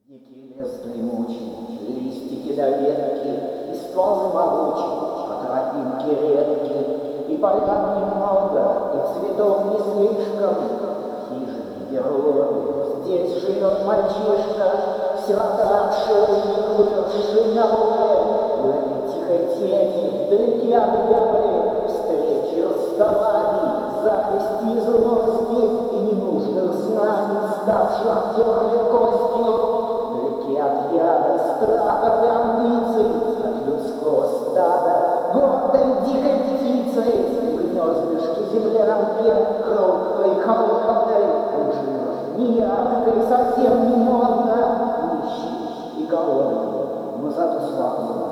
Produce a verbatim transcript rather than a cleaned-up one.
Дикий лес дремучий, листики до ветки, и ствол могучий, по тропинке редкий, и полян немного, и цветов не слишком. Хижины герои, здесь живет мальчишка, все отросший, выросший на воле. В этой тихой тени, вдалеке от боли, встречи расставаний, запись излоски и ненужных знаний, ставших актерной костью. Вдалеке от яда, страха и амбиций, от людского стада, гордой дикой птицей, в гнездышке землянке, хрупкой, холодной, лживой, неяркой, совсем не модно, нищий и голодный, но зато славный.